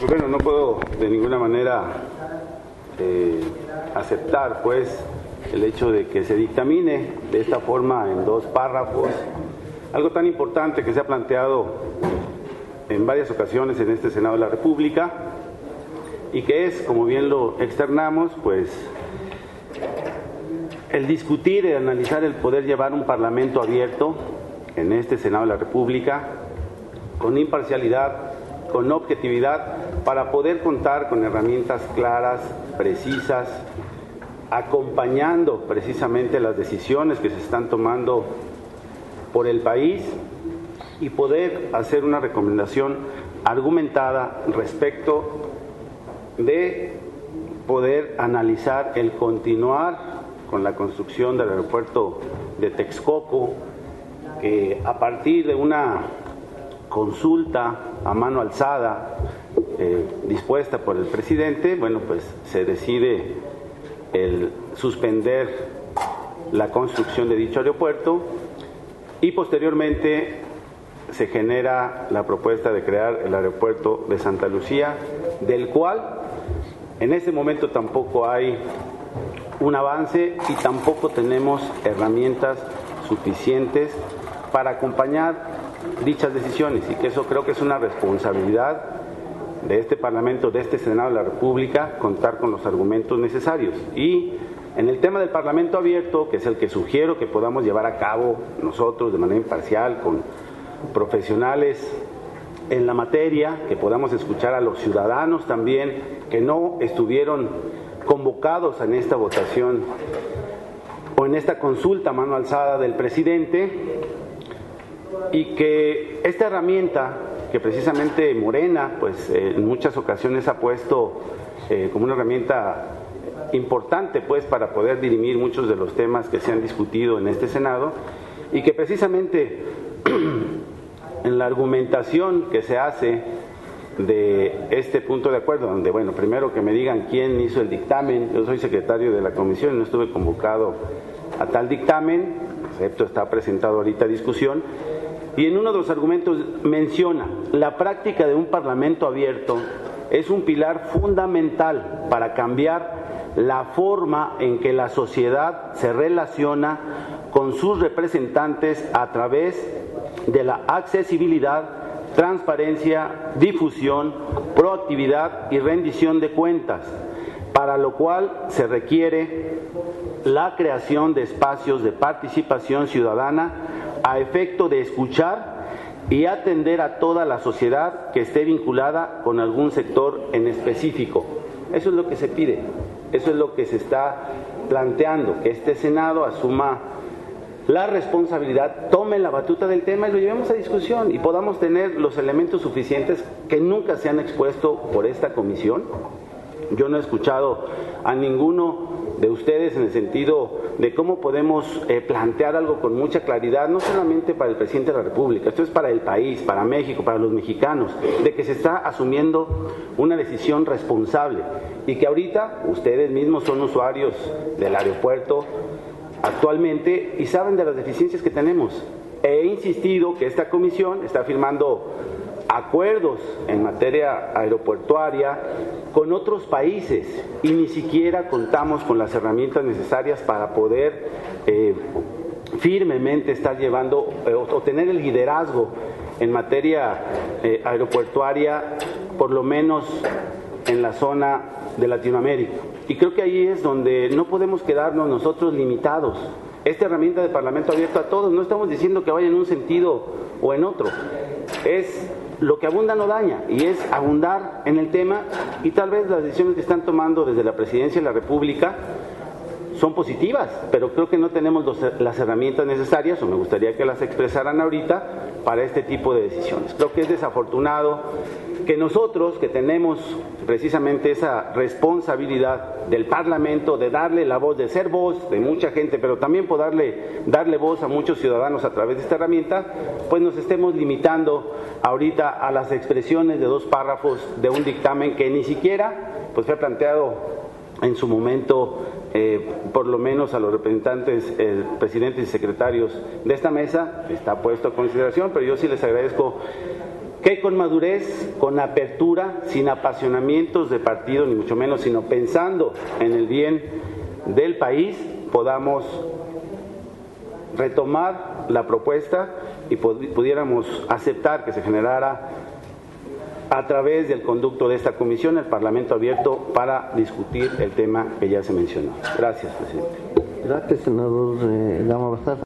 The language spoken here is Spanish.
Pues bueno, no puedo de ninguna manera aceptar pues el hecho de que se dictamine de esta forma en dos párrafos algo tan importante que se ha planteado en varias ocasiones en este Senado de la República y que es, como bien lo externamos, pues el discutir y analizar el poder llevar un parlamento abierto en este Senado de la República con imparcialidad, con objetividad, para poder contar con herramientas claras, precisas, acompañando precisamente las decisiones que se están tomando por el país y poder hacer una recomendación argumentada respecto de poder analizar el continuar con la construcción del aeropuerto de Texcoco, que a partir de una consulta a mano alzada dispuesta por el presidente, bueno, pues se decide el suspender la construcción de dicho aeropuerto y posteriormente se genera la propuesta de crear el aeropuerto de Santa Lucía, del cual en este momento tampoco hay un avance y tampoco tenemos herramientas suficientes para acompañar dichas decisiones, y que eso creo que es una responsabilidad de este Parlamento, de este Senado de la República, contar con los argumentos necesarios. Y en el tema del Parlamento abierto, que es el que sugiero que podamos llevar a cabo nosotros de manera imparcial, con profesionales en la materia, que podamos escuchar a los ciudadanos también, que no estuvieron convocados en esta votación o en esta consulta a mano alzada del presidente, y que esta herramienta que precisamente Morena pues en muchas ocasiones ha puesto como una herramienta importante pues para poder dirimir muchos de los temas que se han discutido en este Senado, y que precisamente en la argumentación que se hace de este punto de acuerdo, donde, bueno, primero que me digan quién hizo el dictamen. Yo soy secretario de la comisión, no estuve convocado a tal dictamen, excepto está presentado ahorita a discusión, y en uno de los argumentos menciona: la práctica de un parlamento abierto es un pilar fundamental para cambiar la forma en que la sociedad se relaciona con sus representantes a través de la accesibilidad, transparencia, difusión, proactividad y rendición de cuentas, para lo cual se requiere la creación de espacios de participación ciudadana a efecto de escuchar y atender a toda la sociedad que esté vinculada con algún sector en específico. Eso es lo que se pide, eso es lo que se está planteando, que este Senado asuma la responsabilidad, tome la batuta del tema y lo llevemos a discusión y podamos tener los elementos suficientes que nunca se han expuesto por esta comisión. Yo no he escuchado a ninguno de ustedes en el sentido de cómo podemos plantear algo con mucha claridad, no solamente para el presidente de la República, esto es para el país, para México, para los mexicanos, de que se está asumiendo una decisión responsable y que ahorita ustedes mismos son usuarios del aeropuerto actualmente y saben de las deficiencias que tenemos. He insistido que esta comisión está firmando acuerdos en materia aeroportuaria con otros países y ni siquiera contamos con las herramientas necesarias para poder firmemente estar llevando o tener el liderazgo en materia aeroportuaria, por lo menos en la zona de Latinoamérica. Y creo que ahí es donde no podemos quedarnos nosotros limitados. Esta herramienta de Parlamento abierto a todos, no estamos diciendo que vaya en un sentido o en otro, es lo que abunda no daña, y es abundar en el tema, y tal vez las decisiones que están tomando desde la Presidencia de la República son positivas, pero creo que no tenemos las herramientas necesarias, o me gustaría que las expresaran ahorita, para este tipo de decisiones. Creo que es desafortunado que nosotros, que tenemos precisamente esa responsabilidad del Parlamento, de darle la voz, de ser voz de mucha gente, pero también darle voz a muchos ciudadanos a través de esta herramienta, pues nos estemos limitando ahorita a las expresiones de dos párrafos de un dictamen que ni siquiera pues fue planteado en su momento, por lo menos a los representantes, presidentes y secretarios de esta mesa, está puesto a consideración, pero yo sí les agradezco que con madurez, con apertura, sin apasionamientos de partido, ni mucho menos, sino pensando en el bien del país, podamos retomar la propuesta y pudiéramos aceptar que se generara a través del conducto de esta comisión el Parlamento abierto para discutir el tema que ya se mencionó. Gracias, presidente. Gracias, senador Gama Bastar.